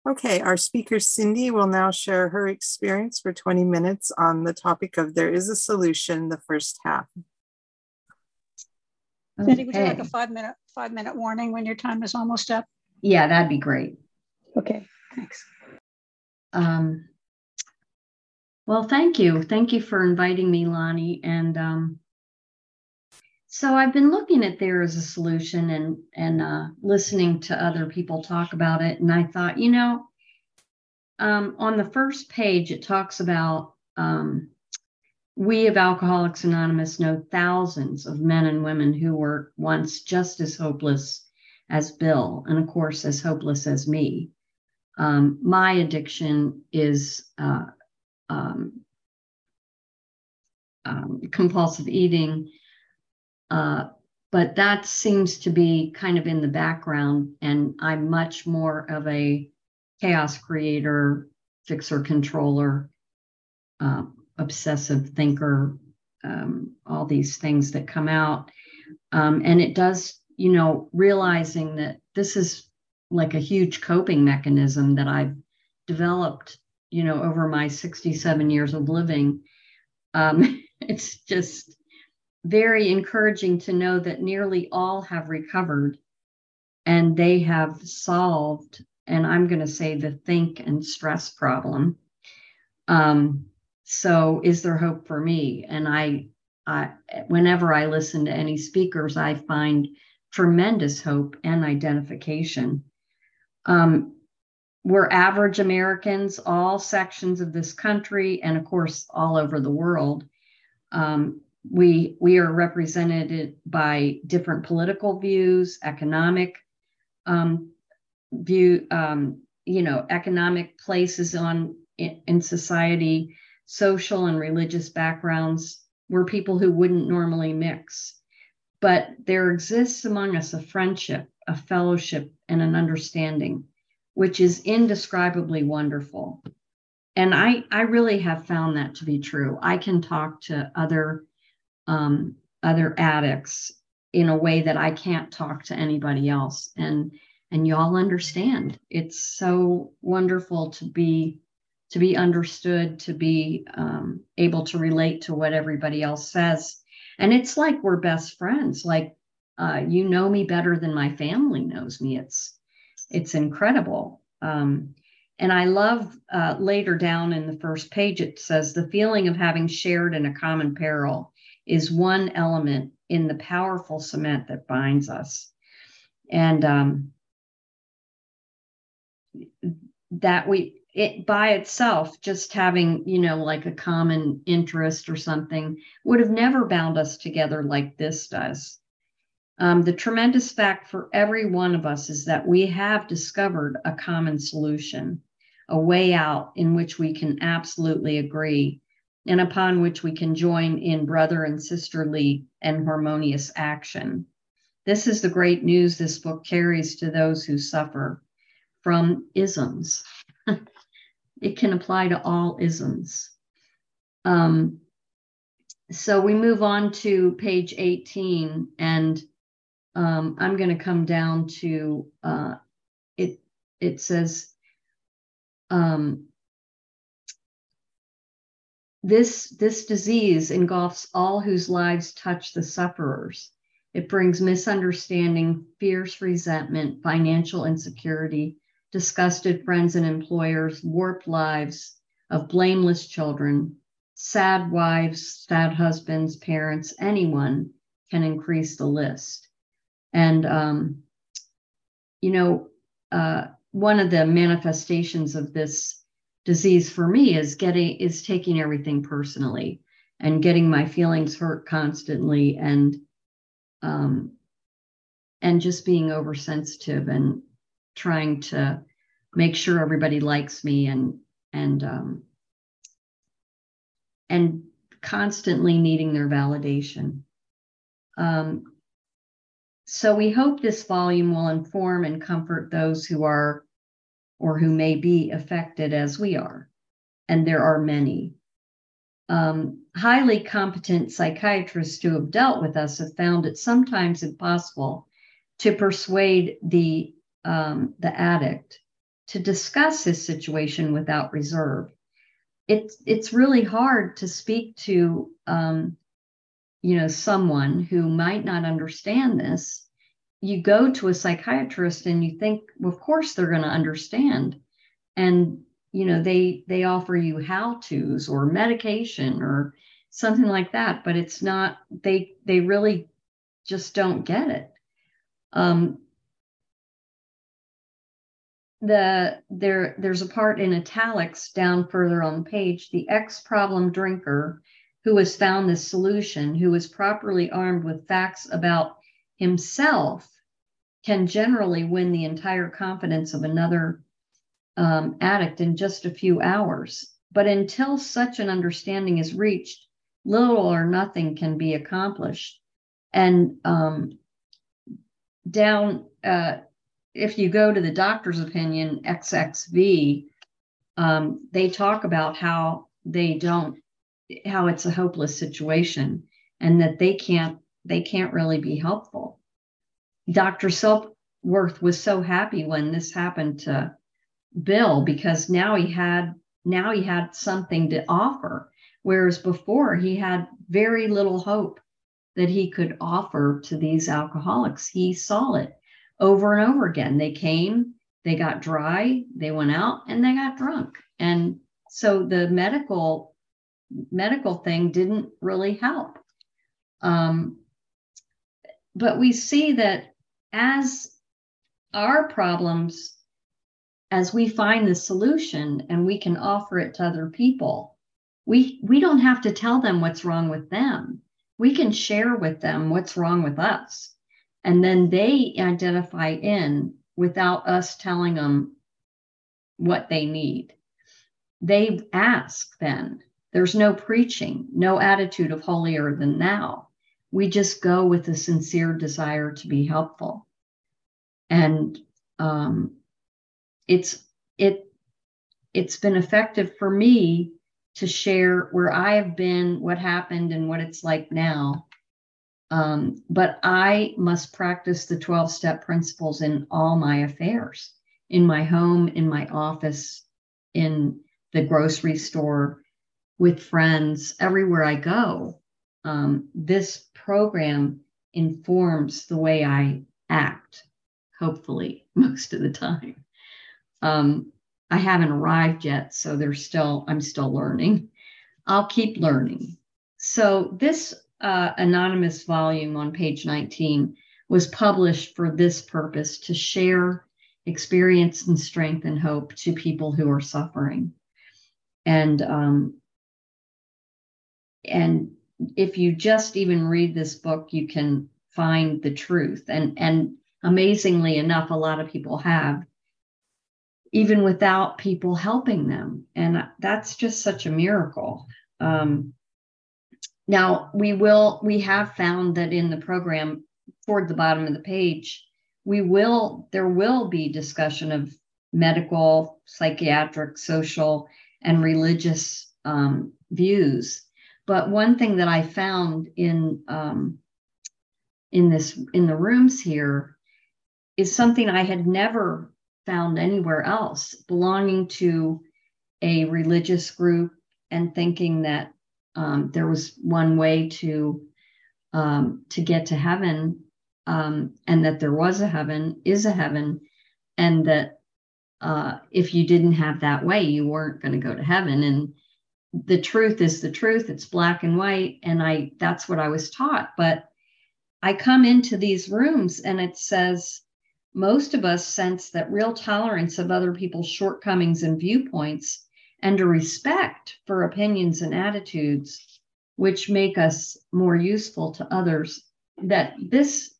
Okay, our speaker Cindy will now share her experience for 20 minutes on the topic of There is a Solution, the first half. Cindy, would you like a five minute warning when your time is almost up? Yeah, that'd be great. Okay, thanks. Well, thank you. Thank you for inviting me, Lonnie. And so I've been looking at There is a Solution and listening to other people talk about it. And I thought, on the first page, it talks about we of Alcoholics Anonymous know thousands of men and women who were once just as hopeless as Bill, and of course, as hopeless as me. My addiction is compulsive eating, but that seems to be kind of in the background, and I'm much more of a chaos creator, fixer, controller, obsessive thinker, all these things that come out. And it does, realizing that this is like a huge coping mechanism that I've developed, over my 67 years of living. It's just very encouraging to know that nearly all have recovered and they have solved, and I'm going to say, the think and stress problem. So is there hope for me? And I whenever I listen to any speakers, I find tremendous hope and identification. We're average Americans, all sections of this country, and of course, all over the world. We are represented by different political views, economic economic places in society, social and religious backgrounds. We're people who wouldn't normally mix. But there exists among us a friendship, a fellowship, and an understanding, which is indescribably wonderful. And I really have found that to be true. I can talk to other addicts in a way that I can't talk to anybody else. And y'all understand. It's so wonderful to be understood, to be able to relate to what everybody else says. And it's like we're best friends. Like, you know me better than my family knows me. It's incredible. And I love later down in the first page, it says, the feeling of having shared in a common peril is one element in the powerful cement that binds us. And that it by itself, just having, like a common interest or something, would have never bound us together like this does. The tremendous fact for every one of us is that we have discovered a common solution, a way out in which we can absolutely agree, and upon which we can join in brother and sisterly and harmonious action. This is the great news this book carries to those who suffer from isms. It can apply to all isms. So we move on to page 18, and I'm going to come down to it. It says, this disease engulfs all whose lives touch the sufferers. It brings misunderstanding, fierce resentment, financial insecurity, disgusted friends and employers, warped lives of blameless children, sad wives, sad husbands, parents. Anyone can increase the list. And, one of the manifestations of this disease for me is taking everything personally and getting my feelings hurt constantly, and just being oversensitive and trying to make sure everybody likes me, and constantly needing their validation. So we hope this volume will inform and comfort those who are, or who may be, affected as we are, and there are many. Highly competent psychiatrists who have dealt with us have found it sometimes impossible to persuade the addict to discuss his situation without reserve. It's really hard to speak to someone who might not understand this. You go to a psychiatrist and you think, well, of course they're going to understand, and they offer you how-tos or medication or something like that, but it's not, they really just don't get it. There's a part in italics down further on the page. The ex-problem drinker who has found this solution, who is properly armed with facts about himself, can generally win the entire confidence of another addict in just a few hours. But until such an understanding is reached, little or nothing can be accomplished. And if you go to the doctor's opinion, XXV, they talk about how it's a hopeless situation and that they can't really be helpful. Dr. Silkworth was so happy when this happened to Bill, because now he had something to offer, whereas before he had very little hope that he could offer to these alcoholics. He saw it over and over again. They came, they got dry, they went out, and they got drunk. And so the medical thing didn't really help. But we see that as our problems, as we find the solution and we can offer it to other people, we don't have to tell them what's wrong with them. We can share with them what's wrong with us. And then they identify in without us telling them what they need. They ask then. There's no preaching, no attitude of holier than thou. We just go with a sincere desire to be helpful. And it's been effective for me to share where I have been, what happened, and what it's like now. But I must practice the 12-step principles in all my affairs, in my home, in my office, in the grocery store, with friends, everywhere I go. This program informs the way I act, hopefully, most of the time. I haven't arrived yet, so I'm still learning. I'll keep learning. So this anonymous volume on page 19 was published for this purpose, to share experience and strength and hope to people who are suffering. And if you just even read this book, you can find the truth. And amazingly enough, a lot of people have, even without people helping them. And that's just such a miracle. Now, we have found that in the program, toward the bottom of the page, there will be discussion of medical, psychiatric, social, and religious views. But one thing that I found in the rooms here is something I had never found anywhere else, belonging to a religious group and thinking that there was one way to get to heaven, and that there was a heaven, is a heaven, and that if you didn't have that way, you weren't going to go to heaven. And the truth is the truth. It's black and white. And that's what I was taught. But I come into these rooms and it says, most of us sense that real tolerance of other people's shortcomings and viewpoints, and a respect for opinions and attitudes which make us more useful to others, that this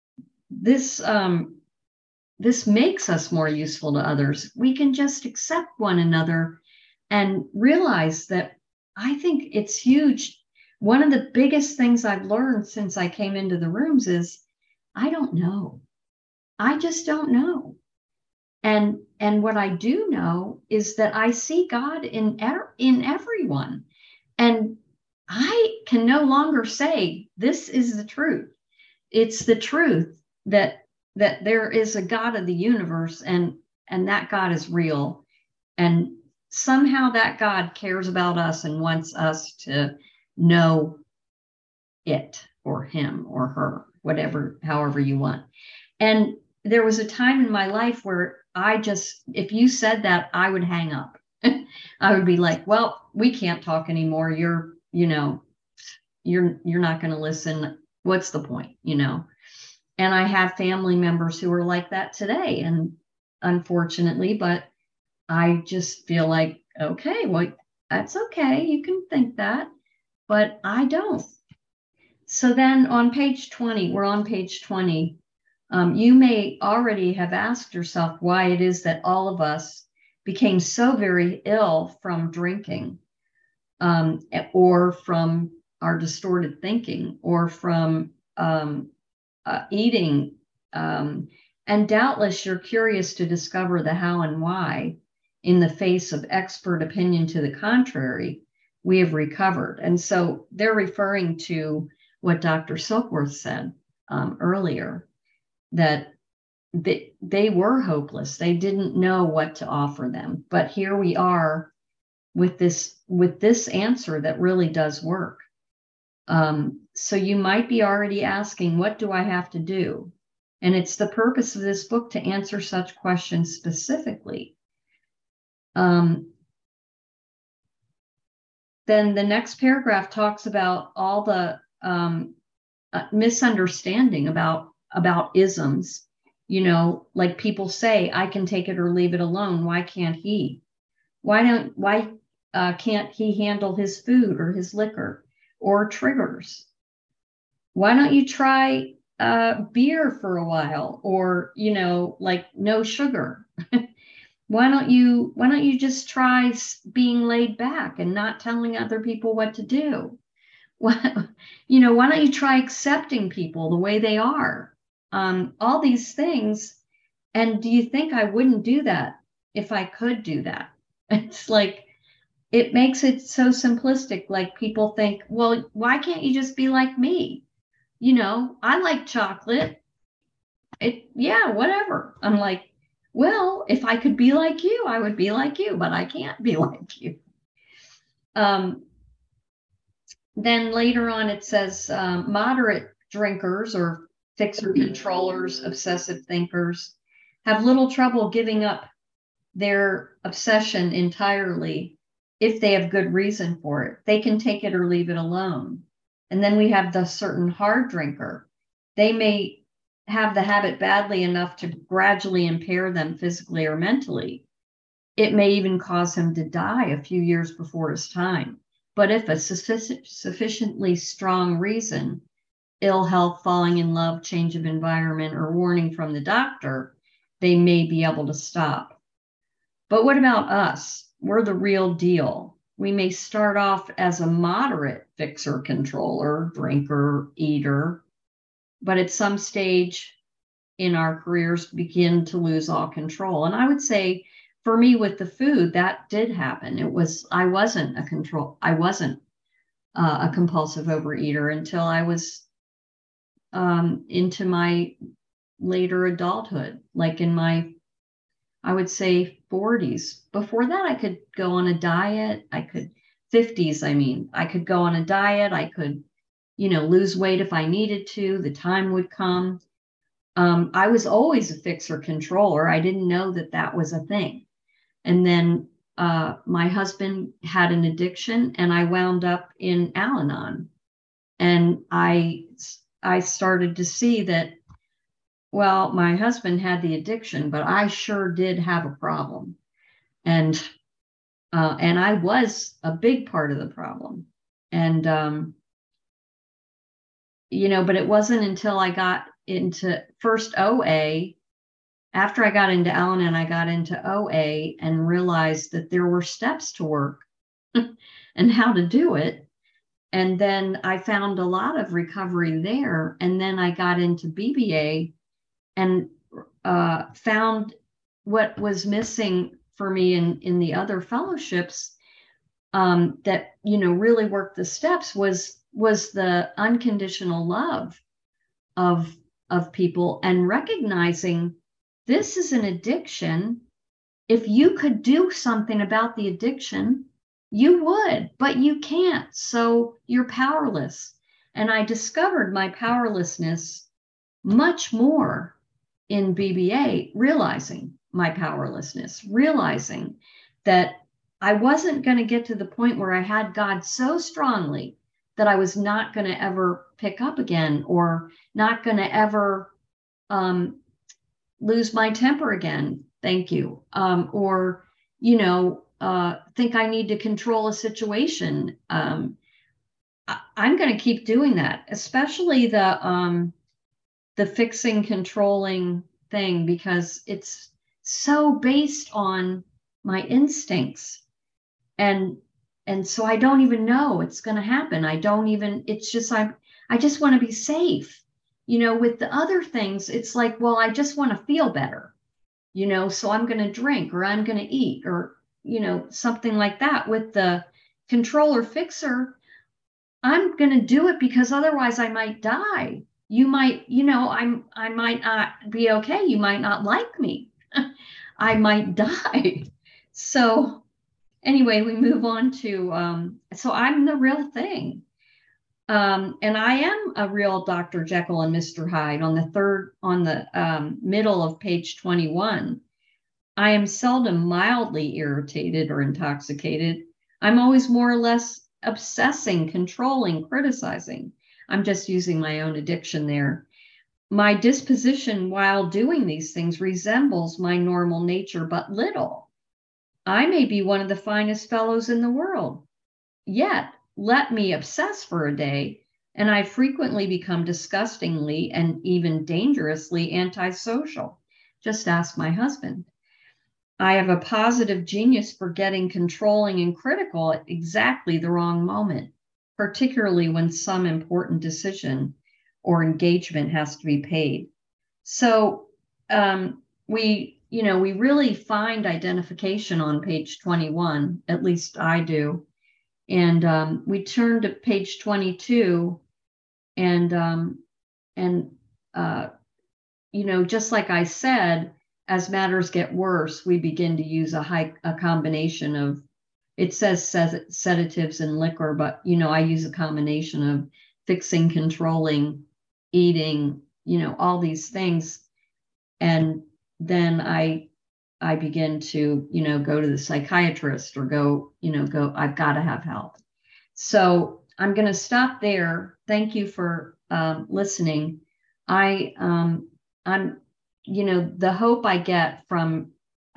makes us more useful to others. We can just accept one another and realize that. I think it's huge. One of the biggest things I've learned since I came into the rooms is I don't know. I just don't know. And what I do know is that I see God in everyone. And I can no longer say this is the truth. It's the truth that there is a God of the universe, and and that God is real. And somehow that God cares about us and wants us to know it or him or her, whatever, however you want. And there was a time in my life where if you said that, I would hang up. I would be like, well, we can't talk anymore. You're not going to listen. What's the point? And I have family members who are like that today. And unfortunately, but I just feel like, okay, well, that's okay. You can think that, but I don't. So then on page 20, we're on page 20. You may already have asked yourself why it is that all of us became so very ill from drinking, or from our distorted thinking, or from eating. And doubtless you're curious to discover the how and why. In the face of expert opinion to the contrary, we have recovered. And so they're referring to what Dr. Silkworth said earlier, that they were hopeless. They didn't know what to offer them. But here we are with this answer that really does work. So you might be already asking, what do I have to do? And it's the purpose of this book to answer such questions specifically. Then the next paragraph talks about all the misunderstanding about isms. Like people say, I can take it or leave it alone. Why can't he? Why can't he handle his food or his liquor or triggers? Why don't you try beer for a while, or like no sugar? Why don't you just try being laid back and not telling other people what to do? Why don't you try accepting people the way they are? All these things. And do you think I wouldn't do that if I could do that? It's like, it makes it so simplistic. Like people think, well, why can't you just be like me? I like chocolate. Whatever. I'm like, well, if I could be like you, I would be like you, but I can't be like you. Then later on, it says moderate drinkers or fixer controllers, obsessive thinkers, have little trouble giving up their obsession entirely if they have good reason for it. They can take it or leave it alone. And then we have the certain hard drinker. They may have the habit badly enough to gradually impair them physically or mentally. It may even cause him to die a few years before his time. But if a sufficiently strong reason, ill health, falling in love, change of environment, or warning from the doctor, they may be able to stop. But what about us? We're the real deal. We may start off as a moderate fixer, controller, drinker, eater, but at some stage in our careers begin to lose all control. And I would say for me with the food, that did happen. I wasn't a compulsive overeater until I was into my later adulthood, like in my, I would say 40s. Before that, I could go on a diet. 50s, I could go on a diet. I could, lose weight if I needed to. The time would come. I was always a fixer controller. I didn't know that was a thing. And then my husband had an addiction, and I wound up in Al-Anon. And I started to see that, well, my husband had the addiction, but I sure did have a problem. And I was a big part of the problem. And, but it wasn't until I got into first OA. After I got into Al-Anon, I got into OA and realized that there were steps to work and how to do it. And then I found a lot of recovery there. And then I got into BBA and found what was missing for me in the other fellowships that, really worked the steps was the unconditional love of people, and recognizing this is an addiction if you could do something about the addiction, you would, but you can't. So you're powerless. And I discovered my powerlessness much more in BBA, realizing my powerlessness, realizing that I wasn't going to get to the point where I had God so strongly that I was not going to ever pick up again, or not going to ever lose my temper again. Thank you. Or, think I need to control a situation. I'm going to keep doing that, especially the fixing, controlling thing, because it's so based on my instincts. And so I don't even know it's going to happen. It's just, I just want to be safe. With the other things, it's like, well, I just want to feel better, so I'm going to drink, or I'm going to eat, or, something like that. With the controller fixer, I'm going to do it because otherwise I might die. You might, I might not be okay. You might not like me. I might die. So anyway, we move on to, so I'm the real thing. And I am a real Dr. Jekyll and Mr. Hyde. On the middle of page 21, I am seldom mildly irritated or intoxicated. I'm always more or less obsessing, controlling, criticizing. I'm just using my own addiction there. My disposition while doing these things resembles my normal nature, but little. I may be one of the finest fellows in the world, yet let me obsess for a day, and I frequently become disgustingly and even dangerously antisocial. Just ask my husband. I have a positive genius for getting controlling and critical at exactly the wrong moment, particularly when some important decision or engagement has to be paid. So we really find identification on page 21, at least I do. And we turn to page 22, and just like I said, as matters get worse, we begin to use a combination of, it says sedatives and liquor, but, I use a combination of fixing, controlling, eating, all these things. And then I begin to, go to the psychiatrist, or go, I've got to have help. So I'm going to stop there. Thank you for listening. I'm, the hope I get from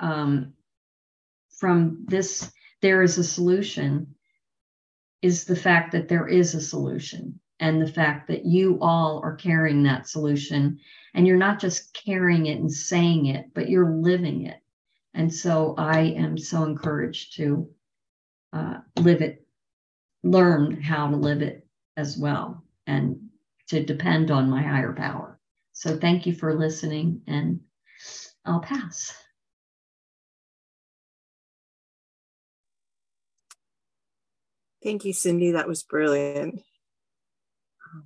this, there is a solution, is the fact that there is a solution, and the fact that you all are carrying that solution, and you're not just carrying it and saying it, but you're living it. And so I am so encouraged to live it, learn how to live it as well, and to depend on my higher power. So thank you for listening, and I'll pass. Thank you, Cindy. That was brilliant.